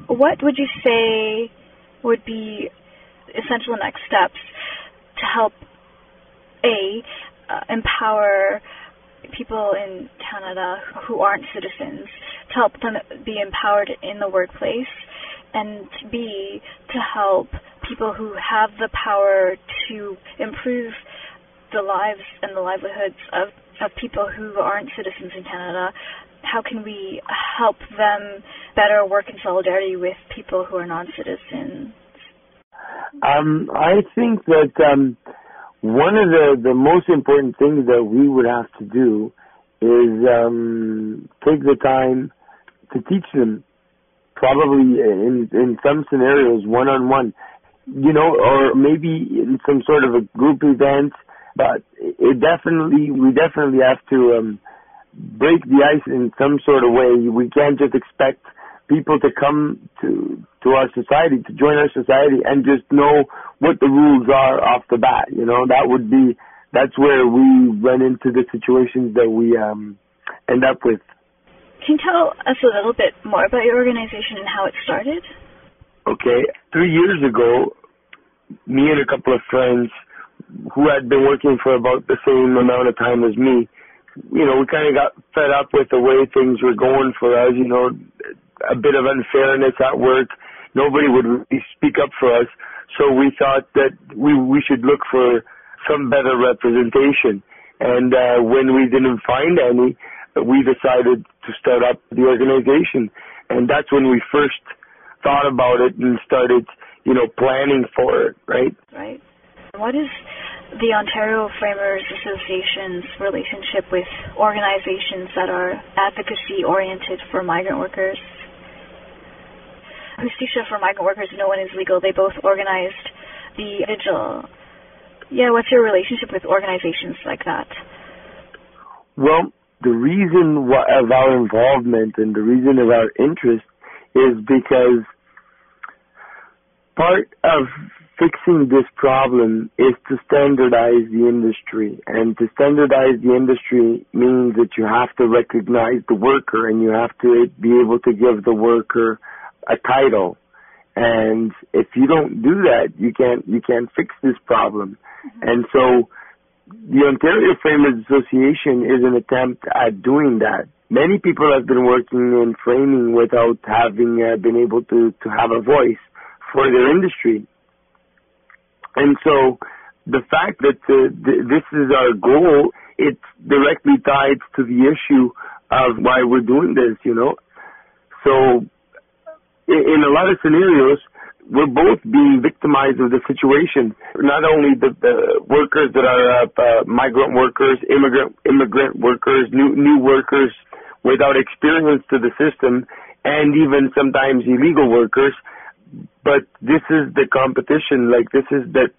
what would you say would be essential next steps to help, empower people in Canada who aren't citizens, to help them be empowered in the workplace, and B, to help people who have the power to improve the lives and the livelihoods of people who aren't citizens in Canada? How can we help them better work in solidarity with people who are non-citizens? I think that one of the most important things that we would have to do is take the time to teach them, probably in some scenarios one-on-one, or maybe in some sort of a group event. But we definitely have to break the ice in some sort of way. We can't just expect people to come to our society, to join our society, and just know what the rules are off the bat. That's where we run into the situations that we end up with. Can you tell us a little bit more about your organization and how it started? Okay. 3 years ago, me and a couple of friends who had been working for about the same amount of time as me, we kind of got fed up with the way things were going for us, a bit of unfairness at work. Nobody would really speak up for us. So we thought that we should look for some better representation. And when we didn't find any, we decided to start up the organization. And that's when we first thought about it and started, planning for it, right? Right. What is the Ontario Framers Association's relationship with organizations that are advocacy-oriented for migrant workers? Justicia for Migrant Workers, No One is Legal, they both organized the vigil. Yeah, what's your relationship with organizations like that? Well, the reason of our involvement and the reason of our interest is because part of fixing this problem is to standardize the industry. And to standardize the industry means that you have to recognize the worker and you have to be able to give the worker a title. And if you don't do that, you can't fix this problem. Mm-hmm. And so the Ontario Framers Association is an attempt at doing that. Many people have been working in framing without having been able to have a voice for their industry. And so the fact that this is our goal, it's directly tied to the issue of why we're doing this, So in a lot of scenarios, we're both being victimized of the situation. Not only the workers that are migrant workers, immigrant workers, new workers without experience to the system, and even sometimes illegal workers. But this is the competition. Like, this is the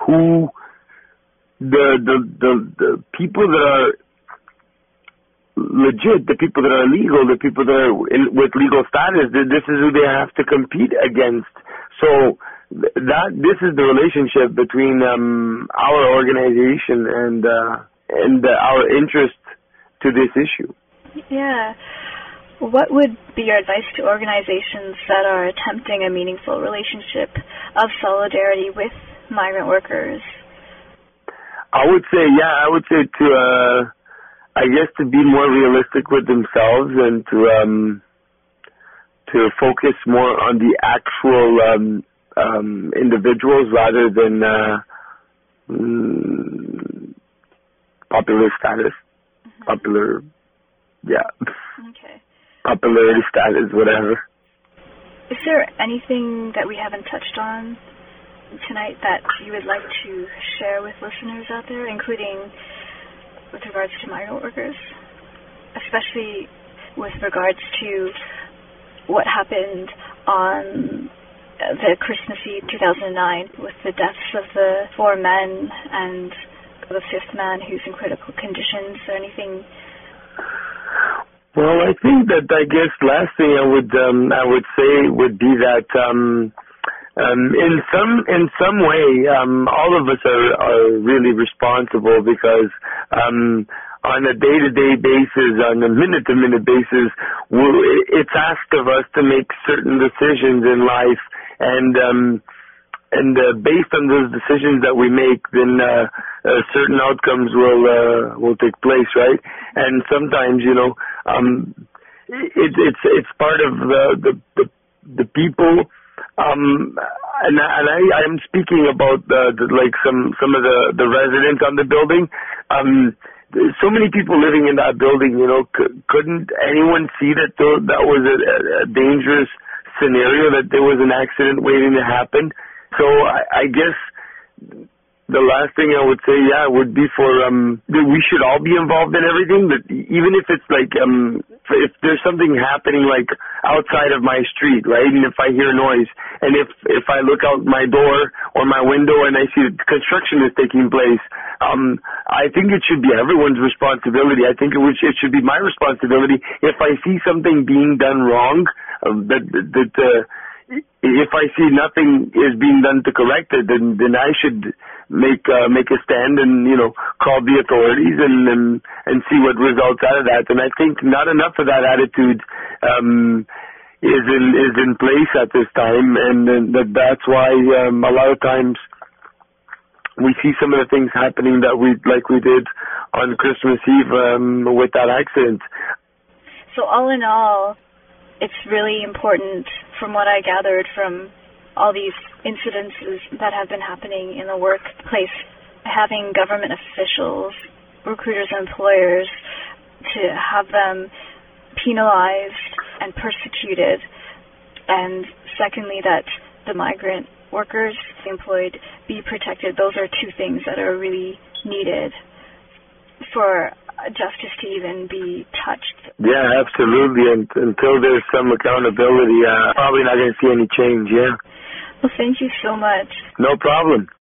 people that are legit, the people that are legal, the people that are with legal status. This is who they have to compete against. So this is the relationship between our organization and our interest to this issue. Yeah. What would be your advice to organizations that are attempting a meaningful relationship of solidarity with migrant workers? I would say to be more realistic with themselves and to focus more on the actual individuals rather than popular status. Mm-hmm. Okay. Popularity status, whatever. Is there anything that we haven't touched on tonight that you would like to share with listeners out there, including with regards to migrant workers, especially with regards to what happened on the Christmas Eve 2009 with the deaths of the 4 men and the 5th man who's in critical conditions, or anything? Well, I think that last thing I would say would be that in some way all of us are really responsible, because on a day-to-day basis, on a minute-to-minute basis, it's asked of us to make certain decisions in life, and based on those decisions that we make, then certain outcomes will take place, right? And sometimes, it's part of the people. And I'm speaking about like some of the residents on the building. So many people living in that building, couldn't anyone see that that was a dangerous scenario, that there was an accident waiting to happen? So I guess the last thing I would say, would be for that we should all be involved in everything. But even if it's like if there's something happening like outside of my street, right, and if I hear noise, and if I look out my door or my window and I see construction is taking place, I think it should be everyone's responsibility. I think it should be my responsibility if I see something being done wrong. If I see nothing is being done to correct it, then I should make a stand and call the authorities and see what results out of that. And I think not enough of that attitude is in place at this time, and that's why a lot of times we see some of the things happening that we did on Christmas Eve with that accident. So all in all, it's really important, from what I gathered from all these incidences that have been happening in the workplace, having government officials, recruiters, and employers, to have them penalized and persecuted, and secondly, that the migrant workers employed be protected. Those are two things that are really needed for justice to even be touched. Yeah, absolutely. And until there's some accountability, probably not going to see any change, yeah. Well, thank you so much. No problem.